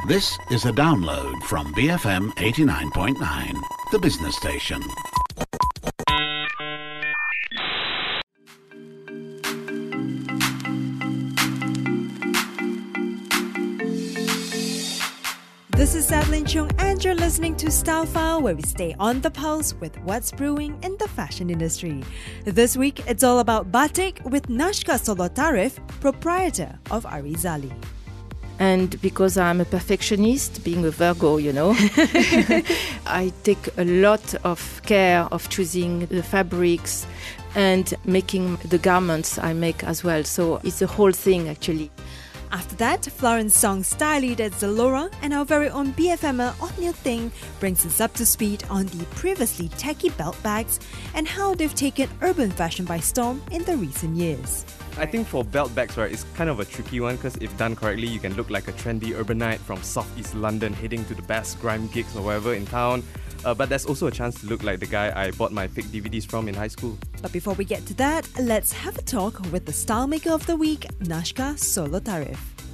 This is a download from BFM 89.9, the business station. This is Adeline Chung and you're listening to Style File, where we stay on the pulse with what's brewing in the fashion industry. This week, it's all about batik with Nashka Solotarev, proprietor of Arizali. And because I'm a perfectionist, being a Virgo, I take a lot of care of choosing the fabrics and making the garments I make as well. So it's a whole thing, actually. After that, Florence Song, style lead at Zalora, and our very own BFMer Othniel Ting brings us up to speed on the previously tacky belt bags and how they've taken urban fashion by storm in the recent years. I think for belt bags, right, it's kind of a tricky one because if done correctly, you can look like a trendy urbanite from southeast London heading to the best grime gigs or wherever in town. But there's also a chance to look like the guy I bought my fake DVDs from in high school. But before we get to that, let's have a talk with the style maker of the week, Nashka Solotarev.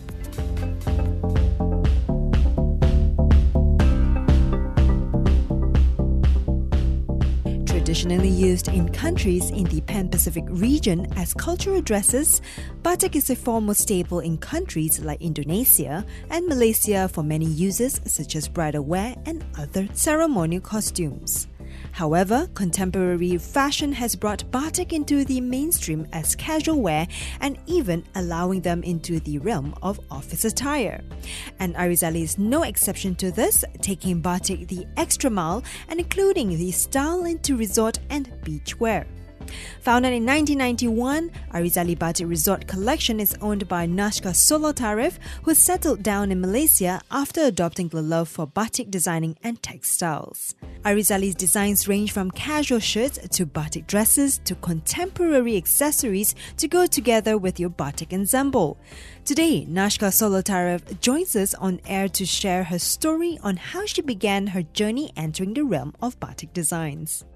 Traditionally used in countries in the Pan-Pacific region as cultural dresses, batik is a formal staple in countries like Indonesia and Malaysia for many uses such as bridal wear and other ceremonial costumes. However, contemporary fashion has brought batik into the mainstream as casual wear and even allowing them into the realm of office attire. And Arizali is no exception to this, taking batik the extra mile and including the style into resort and beach wear. Founded in 1991, Arizali Batik Resort Collection is owned by Nashka Solotarev, who settled down in Malaysia after adopting the love for batik designing and textiles. Arizali's designs range from casual shirts to batik dresses to contemporary accessories to go together with your batik ensemble. Today, Nashka Solotarev joins us on air to share her story on how she began her journey entering the realm of batik designs.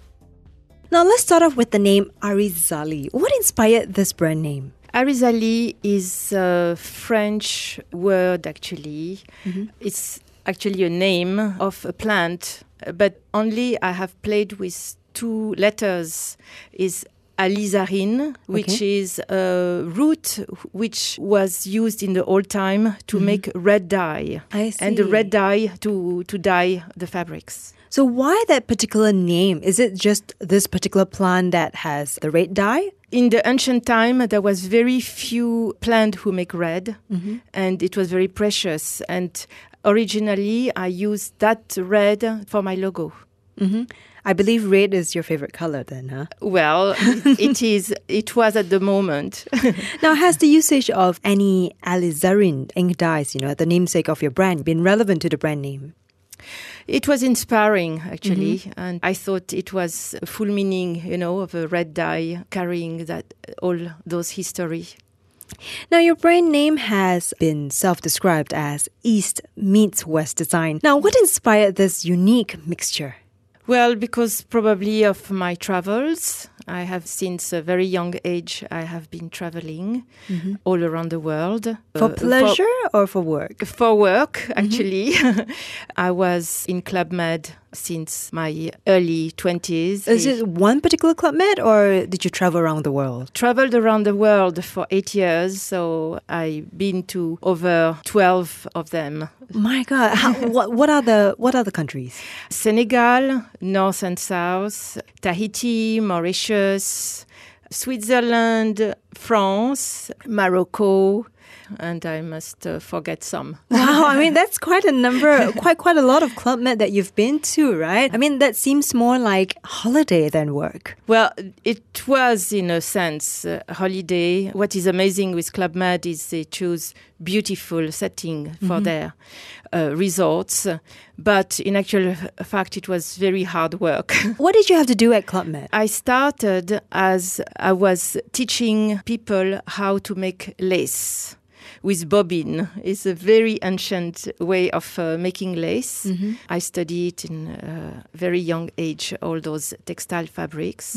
Now let's start off with the name Arizali. What inspired this brand name? Arizali is a French word, actually. Mm-hmm. It's actually a name of a plant, but only I have played with two letters. Is alizarine, which is a root which was used in the old time to make red dye. I see. And the red dye to dye the fabrics. So why that particular name? Is it just this particular plant that has the red dye? In the ancient time, there was very few plants who make red, and it was very precious. And originally, I used that red for my logo. Mm-hmm. I believe red is your favorite color then, huh? Well, it is. It was at the moment. Now, has the usage of any alizarin ink dyes, the namesake of your brand, been relevant to the brand name? It was inspiring, actually, and I thought it was a full meaning, of a red dye carrying that all those history. Now, your brand name has been self-described as East meets West design. Now, what inspired this unique mixture? Well, because probably of my travels. I have since a very young age, I have been traveling all around the world. For pleasure or for work? For work, actually. I was in Club Med since my early 20s. Is it one particular Club Med or did you travel around the world? Traveled around the world for 8 years, so I've been to over 12 of them. My God, what are the countries? Senegal, North and South, Tahiti, Mauritius, Switzerland, France, Morocco, and I must forget some. Wow, I mean, that's quite a number, quite a lot of Club Med that you've been to, right? I mean, that seems more like holiday than work. Well, it was, in a sense, a holiday. What is amazing with Club Med is they choose beautiful setting for their resorts. But in actual fact, it was very hard work. What did you have to do at Club Med? I started as I was teaching people how to make lace with bobbin. It's a very ancient way of making lace. I studied in a very young age all those textile fabrics.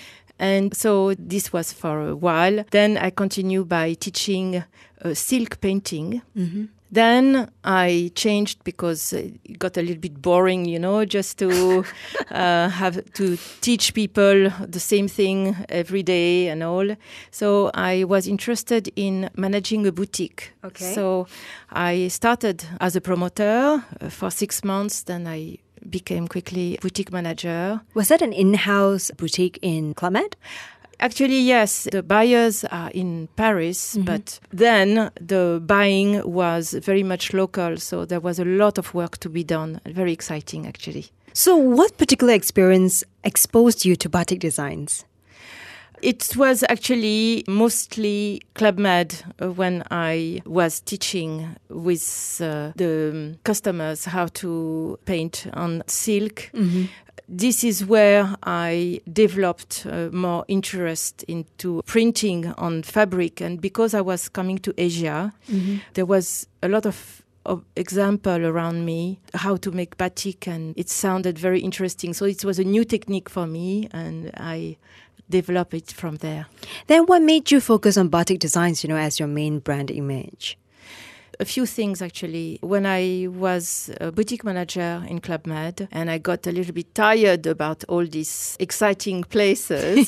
And so this was for a while. Then I continued by teaching silk painting. Then I changed because it got a little bit boring, just to have to teach people the same thing every day and all. So I was interested in managing a boutique. Okay. So I started as a promoter for 6 months. Then I became quickly boutique manager. Was that an in-house boutique in Club Med? Actually, yes, the buyers are in Paris, but then the buying was very much local, so there was a lot of work to be done. Very exciting, actually. So what particular experience exposed you to batik designs? It was actually mostly Club Med when I was teaching with the customers how to paint on silk. This is where I developed more interest into printing on fabric. And because I was coming to Asia, there was a lot of example around me how to make batik, and it sounded very interesting. So it was a new technique for me, and I developed it from there. Then what made you focus on batik designs, as your main brand image? A few things, actually. When I was a boutique manager in Club Med and I got a little bit tired about all these exciting places.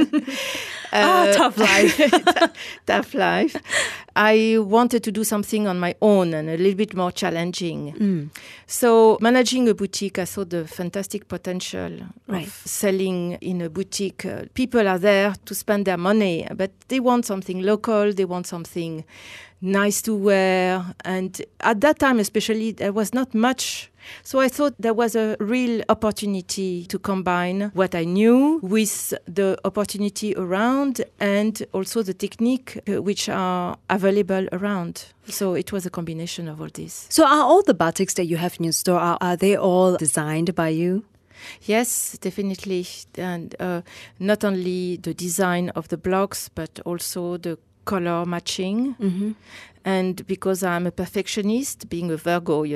Tough life. Tough life. I wanted to do something on my own and a little bit more challenging. So managing a boutique, I saw the fantastic potential of selling in a boutique. People are there to spend their money, but they want something local, they want something nice to wear. And at that time especially, there was not much. So I thought there was a real opportunity to combine what I knew with the opportunity around and also the technique which are available around. So it was a combination of all this. So are all the batiks that you have in your store, are they all designed by you? Yes, definitely. And not only the design of the blocks, but also the color matching. And because I'm a perfectionist, being a Virgo,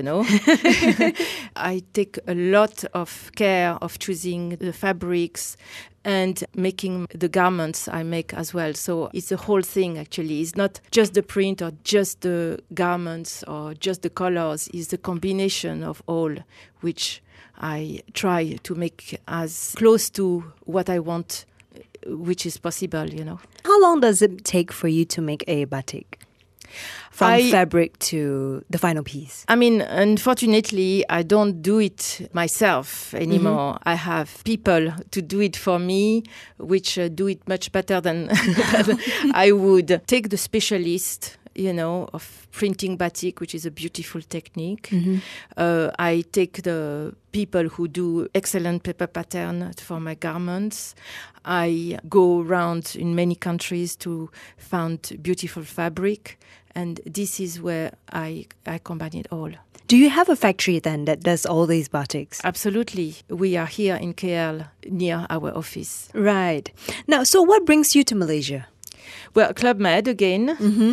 I take a lot of care of choosing the fabrics and making the garments I make as well. So it's a whole thing, actually. It's not just the print or just the garments or just the colors. It's the combination of all, which I try to make as close to what I want, which is possible, How long does it take for you to make a batik? From fabric to the final piece? I mean, unfortunately, I don't do it myself anymore. I have people to do it for me, which do it much better than I would. Take the specialist, of printing batik, which is a beautiful technique. I take the people who do excellent paper pattern for my garments. I go around in many countries to find beautiful fabric. And this is where I combine it all. Do you have a factory then that does all these batiks? Absolutely. We are here in KL near our office. Right. Now, so what brings you to Malaysia? Well, Club Med again.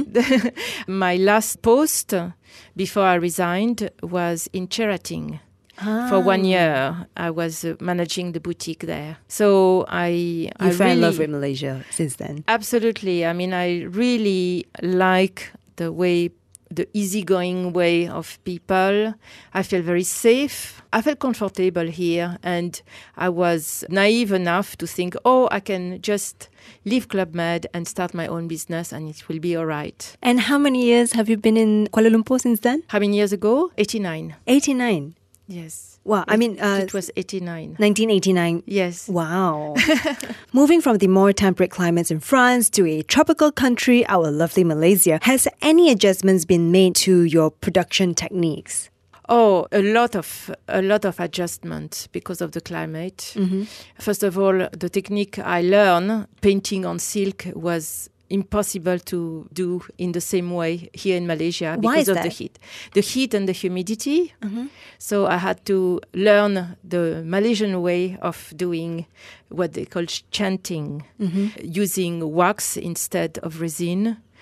My last post before I resigned was in Cherating. For 1 year, I was managing the boutique there. So I fell in love with Malaysia since then. Absolutely. I mean, I really like the easygoing way of people. I feel very safe. I felt comfortable here, and I was naive enough to think, I can just leave Club Med and start my own business and it will be all right. And how many years have you been in Kuala Lumpur since then? How many years ago? 89. 89? Yes. Wow, it was 89. 1989? Yes. Wow. Moving from the more temperate climates in France to a tropical country, our lovely Malaysia, has any adjustments been made to your production techniques? Oh, a lot of adjustment because of the climate. First of all, the technique I learned, painting on silk, was impossible to do in the same way here in Malaysia because of the heat and the humidity. So I had to learn the Malaysian way of doing what they call chanting, using wax instead of resin.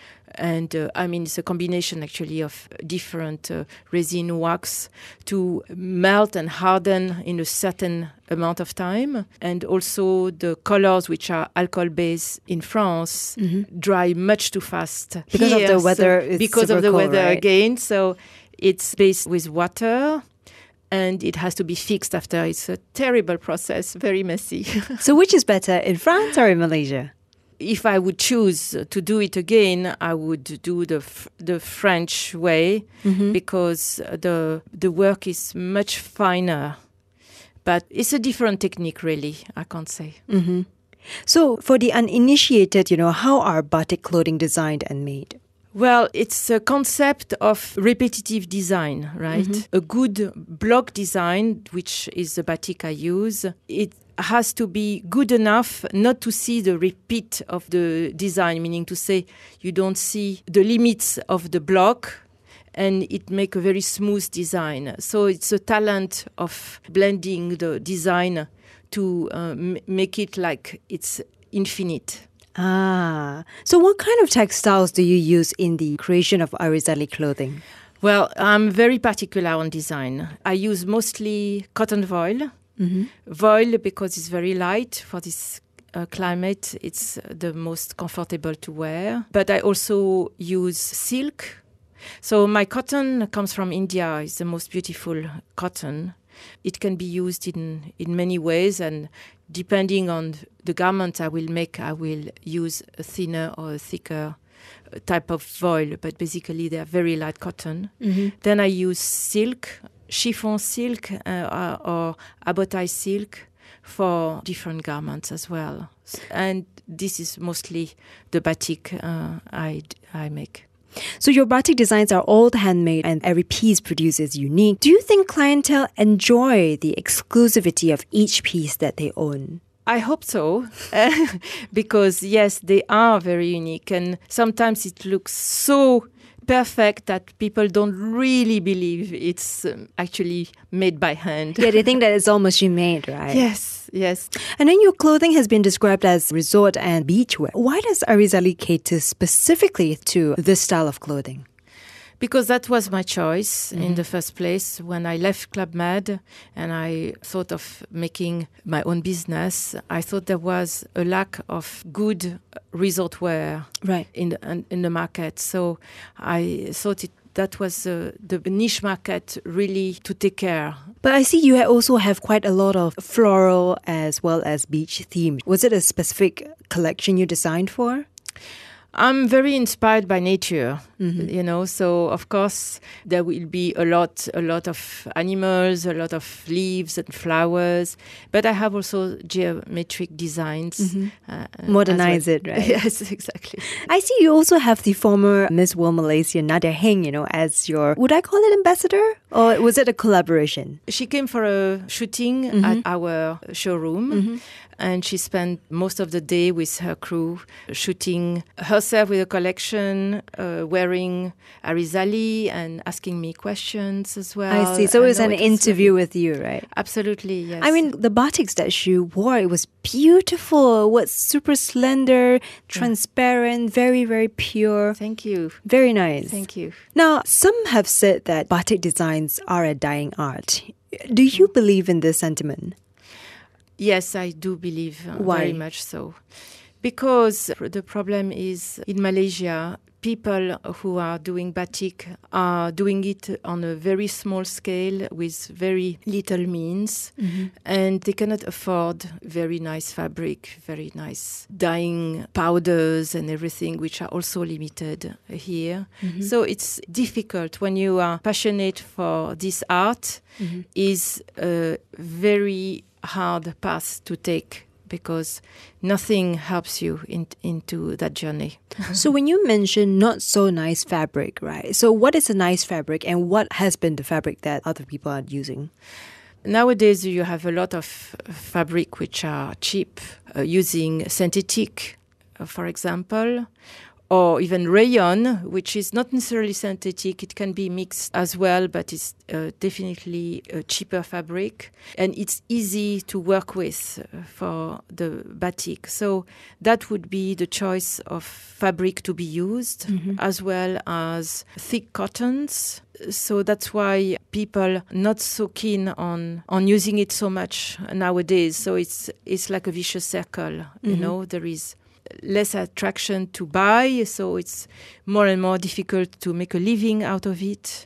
And it's a combination actually of different resin wax to melt and harden in a certain amount of time. And also the colors, which are alcohol-based in France, dry much too fast. Because of the weather, it's because super of the cold, weather right? again. So it's based with water. And it has to be fixed after. It's a terrible process, very messy. So which is better, in France or in Malaysia? If I would choose to do it again, I would do the French way because the work is much finer. But it's a different technique, really, I can't say. So for the uninitiated, how are batik clothing designed and made? Well, it's a concept of repetitive design, right? A good block design, which is the batik I use, it has to be good enough not to see the repeat of the design, meaning to say you don't see the limits of the block and it make a very smooth design. So it's a talent of blending the design to make it like it's infinite. So what kind of textiles do you use in the creation of Arizali clothing? Well, I'm very particular on design. I use mostly cotton voile. Voile because it's very light for this climate. It's the most comfortable to wear. But I also use silk. So my cotton comes from India. It's the most beautiful cotton. It can be used in many ways, and depending on the garment I will make, I will use a thinner or a thicker type of voile, but basically they are very light cotton. Then I use silk, chiffon silk or abotai silk for different garments as well. And this is mostly the batik I make. So your batik designs are all handmade and every piece produced is unique. Do you think clientele enjoy the exclusivity of each piece that they own? I hope so, because yes, they are very unique, and sometimes it looks so perfect that people don't really believe it's actually made by hand. Yeah, they think that it's all machine made, right? Yes. And then your clothing has been described as resort and beachwear. Why does Arizali cater specifically to this style of clothing? Because that was my choice in the first place. When I left Club Med and I thought of making my own business, I thought there was a lack of good resort wear in the market. So I thought that was the niche market really to take care. But I see you also have quite a lot of floral as well as beach theme. Was it a specific collection you designed for? I'm very inspired by nature, so of course there will be a lot of animals, a lot of leaves and flowers, but I have also geometric designs. Modernize it, right? Yes, exactly. I see you also have the former Miss World Malaysia, Nadia Heng, as your, would I call it ambassador? Or was it a collaboration? She came for a shooting at our showroom. And she spent most of the day with her crew shooting herself with a collection, wearing Arizali and asking me questions as well. I see. So it was an interview with you, right? Absolutely, yes. I mean, the batiks that she wore, it was beautiful. It was super slender, transparent, very, very pure. Thank you. Very nice. Thank you. Now, some have said that batik designs are a dying art. Do you believe in this sentiment? Yes, I do believe Why? Very much so. Because the problem is in Malaysia, people who are doing batik are doing it on a very small scale with very little means, and they cannot afford very nice fabric, very nice dyeing powders and everything, which are also limited here. So it's difficult when you are passionate for this art. Is a very hard path to take because nothing helps you into that journey. So when you mention not so nice fabric, right? So what is a nice fabric and what has been the fabric that other people are using? Nowadays you have a lot of fabric which are cheap, using synthetic, for example, or even rayon, which is not necessarily synthetic. It can be mixed as well, but it's definitely a cheaper fabric. And it's easy to work with for the batik. So that would be the choice of fabric to be used, as well as thick cottons. So that's why people not so keen on using it so much nowadays. So it's like a vicious circle, you know. There is less attraction to buy, so it's more and more difficult to make a living out of it.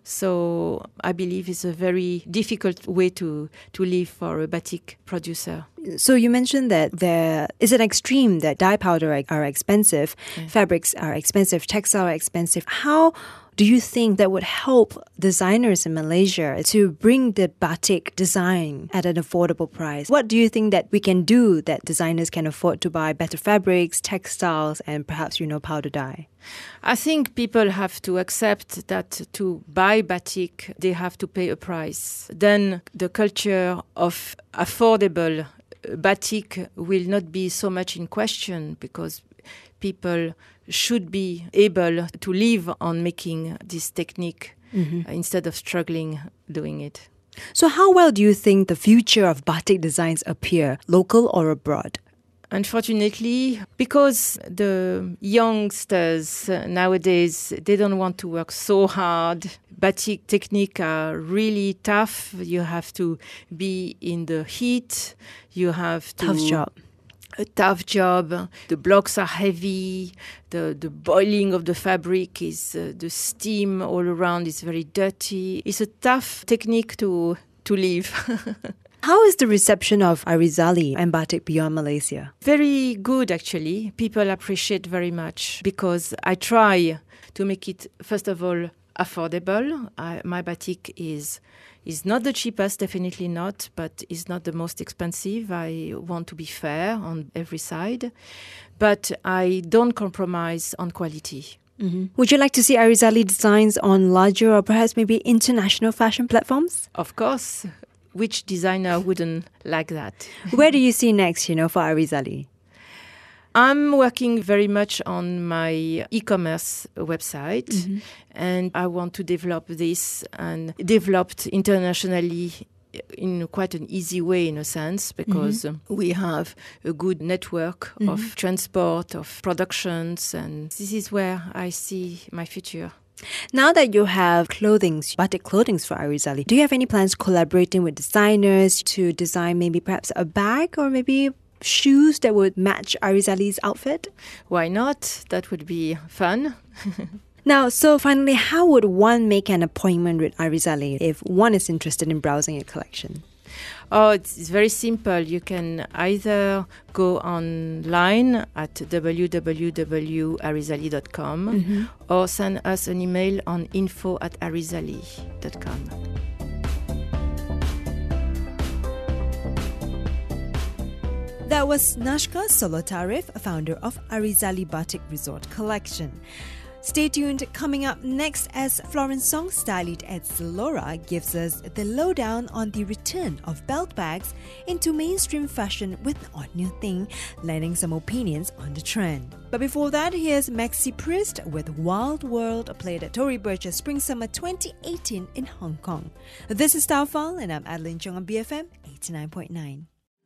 So I believe it's a very difficult way to live for a batik producer. So you mentioned that there is an extreme that dye powder are expensive, fabrics are expensive, textiles are expensive. How do you think that would help designers in Malaysia to bring the batik design at an affordable price? What do you think that we can do that designers can afford to buy better fabrics, textiles, and perhaps, powder dye? I think people have to accept that to buy batik, they have to pay a price. Then the culture of affordable batik will not be so much in question, because people should be able to live on making this technique instead of struggling doing it. So how well do you think the future of batik designs appear, local or abroad? Unfortunately, because the youngsters nowadays, they don't want to work so hard. Batik technique are really tough. You have to be in the heat. You have to... Tough job. A tough job. The blocks are heavy. The boiling of the fabric is the steam all around is very dirty. It's a tough technique to live. How is the reception of Arizali and batik beyond Malaysia? Very good, actually. People appreciate very much because I try to make it, first of all, affordable. My batik is not the cheapest, definitely not, but is not the most expensive. I want to be fair on every side, but I don't compromise on quality. Would you like to see Arizali designs on larger or perhaps maybe international fashion platforms? Of course. Which designer wouldn't like that? Where do you see next, for Arizali? I'm working very much on my e-commerce website, and I want to develop this and developed internationally in quite an easy way, in a sense, because we have a good network of transport, of productions, and this is where I see my future. Now that you have batik clothing for Arizali, do you have any plans collaborating with designers to design maybe perhaps a bag or maybe shoes that would match Arizali's outfit? Why not? That would be fun. Now, so finally, how would one make an appointment with Arizali if one is interested in browsing your collection? Oh, it's very simple. You can either go online at www.arizali.com or send us an email on info@arizali.com. That was Nashka Solotarif, founder of Arizali Batik Resort Collection. Stay tuned. Coming up next, as Florence Song, styled at Zalora, gives us the lowdown on the return of belt bags into mainstream fashion with an odd new thing, lending some opinions on the trend. But before that, here's Maxi Priest with Wild World, played at Tory Burch's Spring Summer 2018 in Hong Kong. This is Style File, and I'm Adeline Cheong on BFM 89.9.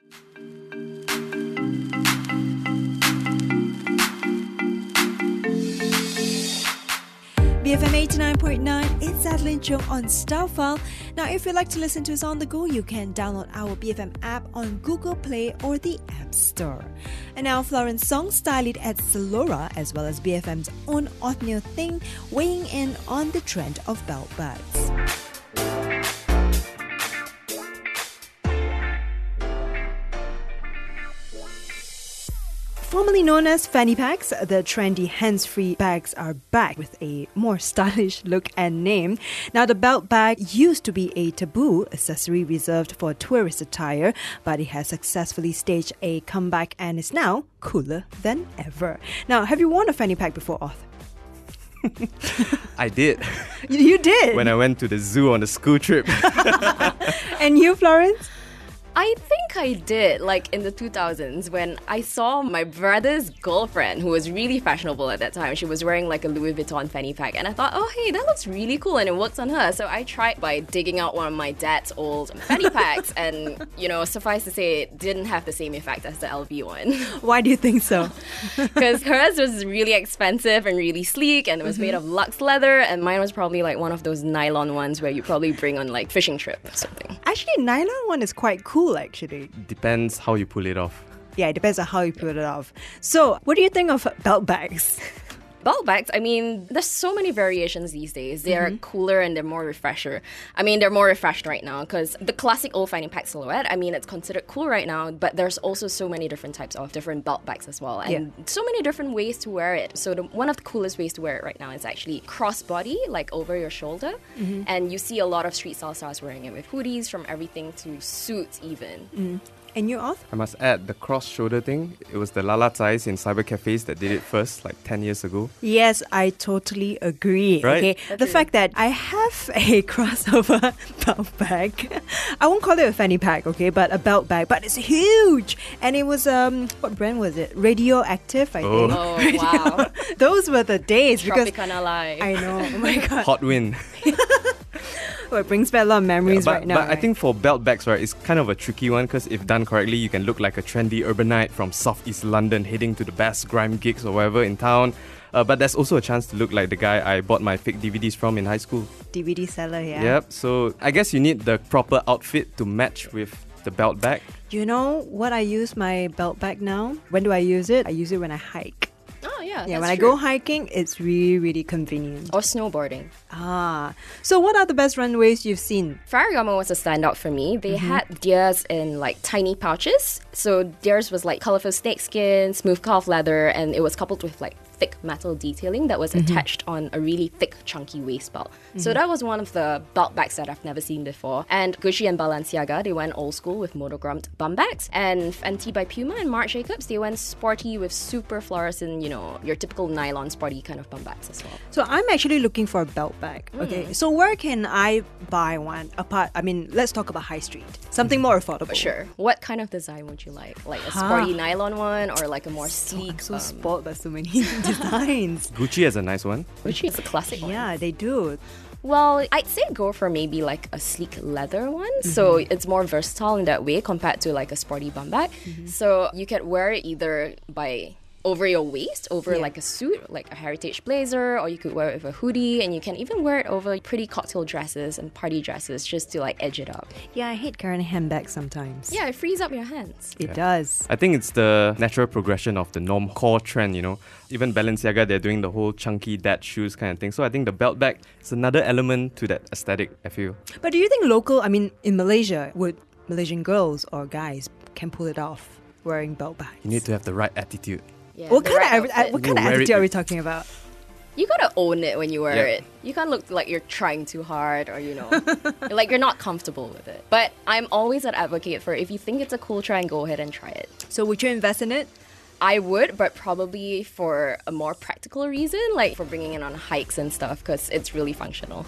BFM 89.9, it's Adeline Cheong on Style File. Now, if you'd like to listen to us on the go, you can download our BFM app on Google Play or the App Store. And now, Florence Song, styled at Zalora, as well as BFM's own odd new thing, weighing in on the trend of belt bags. Formerly known as fanny packs, the trendy hands-free bags are back with a more stylish look and name. Now, the belt bag used to be a taboo accessory reserved for tourist attire, but it has successfully staged a comeback and is now cooler than ever. Now, have you worn a fanny pack before, Oth? I did. You did? When I went to the zoo on a school trip. And you, Florence? I think I did, like in the 2000s, when I saw my brother's girlfriend, who was really fashionable at that time. She was wearing like a Louis Vuitton fanny pack, and I thought, oh hey, that looks really cool, and it works on her. So I tried by digging out one of my dad's old fanny packs, and suffice to say, it didn't have the same effect as the LV one. Why do you think so? Because hers was really expensive and really sleek, and it was made of luxe leather, and mine was probably like one of those nylon ones where you probably bring on like fishing trip or something. Actually, nylon one is quite cool, actually. Depends how you pull it off. Yeah, it depends on how you put it off. So, what do you think of belt bags? Belt bags, I mean, there's so many variations these days. They're cooler and they're more refresher. I mean, they're more refreshed right now because the classic old fanny pack silhouette, I mean, it's considered cool right now, but there's also so many different types of different belt bags as well, and so many different ways to wear it. So one of the coolest ways to wear it right now is actually crossbody, like over your shoulder, and you see a lot of street style stars wearing it with hoodies, from everything to suits even. And you off? I must add, the cross-shoulder thing, it was the Lala Tsais in cyber cafes that did it first, like 10 years ago. Yes, I totally agree. Right? Okay, the fact that I have a crossover belt bag, I won't call it a fanny pack, okay, but a belt bag, but it's huge. And it was, what brand was it? Radioactive, I think. Oh, wow. Those were the days. Because Tropicana Live. I know, oh my god. Hot wind. Well, it brings back a lot of memories but, right now. But I think for belt bags, right, it's kind of a tricky one because if done correctly, you can look like a trendy urbanite from Southeast London heading to the best grime gigs or wherever in town. But there's also a chance to look like the guy I bought my fake DVDs from in high school. DVD seller, yeah. Yep, so I guess you need the proper outfit to match with the belt bag. You know what I use my belt bag now? When do I use it? I use it when I hike. Oh, yeah. Yeah, that's when I true. go hiking, it's really, really convenient. Or snowboarding. So what are the best runways you've seen? Ferragamo was a standout for me. They had theirs in like tiny pouches. So theirs was like colorful snakeskin, smooth calf leather, and it was coupled with like thick metal detailing that was attached on a really thick, chunky waist belt. So that was one of the belt bags that I've never seen before. And Gucci and Balenciaga, they went old school with monogrammed bum bags. And Fenty by Puma and Marc Jacobs, they went sporty with super fluorescent, your typical nylon sporty kind of bum bags as well. So I'm actually looking for a belt bag. Okay, so where can I buy one? Let's talk about high street. Something more affordable. Sure. What kind of design would you like? Like a sporty nylon one or like a more sleek? I'm so spoiled by so many designs. Gucci has a nice one. Gucci is a classic one. Yeah, they do. Well, I'd say go for maybe like a sleek leather one. So it's more versatile in that way compared to like a sporty bum bag. So you can wear it either by over your waist, over like a suit, like a heritage blazer, or you could wear it with a hoodie, and you can even wear it over pretty cocktail dresses and party dresses just to like edge it up. Yeah, I hate carrying a handbag sometimes. Yeah, it frees up your hands. It does. I think it's the natural progression of the norm core trend, Even Balenciaga, they're doing the whole chunky dad shoes kind of thing. So I think the belt bag is another element to that aesthetic, I feel. But do you think in Malaysia, would Malaysian girls or guys can pull it off wearing belt bags? You need to have the right attitude. Yeah, What the kind right of outfit. what kind of Wear it attitude are we with- talking about? You gotta own it when you wear Yeah. it. You can't look like you're trying too hard or, like you're not comfortable with it. But I'm always an advocate for if you think it's a cool trend, go ahead and try it. So would you invest in it? I would, but probably for a more practical reason, like for bringing it on hikes and stuff, because it's really functional.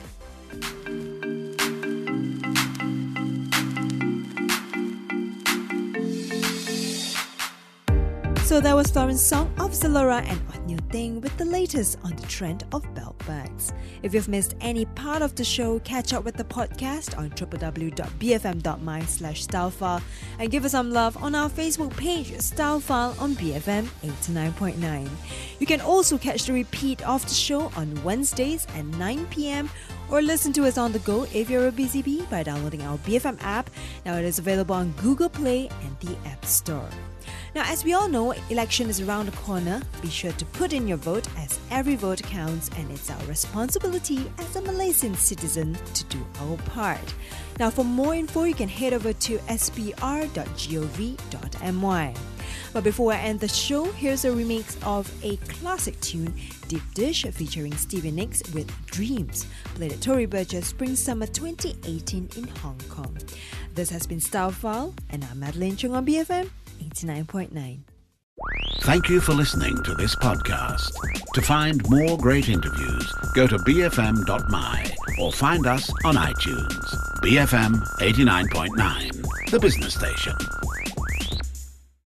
So that was Lauren's song of Zalora and What New Thing with the latest on the trend of belt bags. If you've missed any part of the show, catch up with the podcast on www.bfm.my/stylefile and give us some love on our Facebook page, Stylefile on BFM 89.9. You can also catch the repeat of the show on Wednesdays at 9 p.m. or listen to us on the go if you're a busy bee by downloading our BFM app. Now it is available on Google Play and the App Store. Now, as we all know, election is around the corner. Be sure to put in your vote as every vote counts, and it's our responsibility as a Malaysian citizen to do our part. Now, for more info, you can head over to spr.gov.my. But before I end the show, here's a remix of a classic tune, Deep Dish, featuring Stevie Nicks with Dreams, played at Tory Burgess Spring Summer 2018 in Hong Kong. This has been Style File, and I'm Madeline Chung on BFM 89.9. Thank you for listening to this podcast. To find more great interviews, go to bfm.my or find us on iTunes. BFM 89.9, the business station.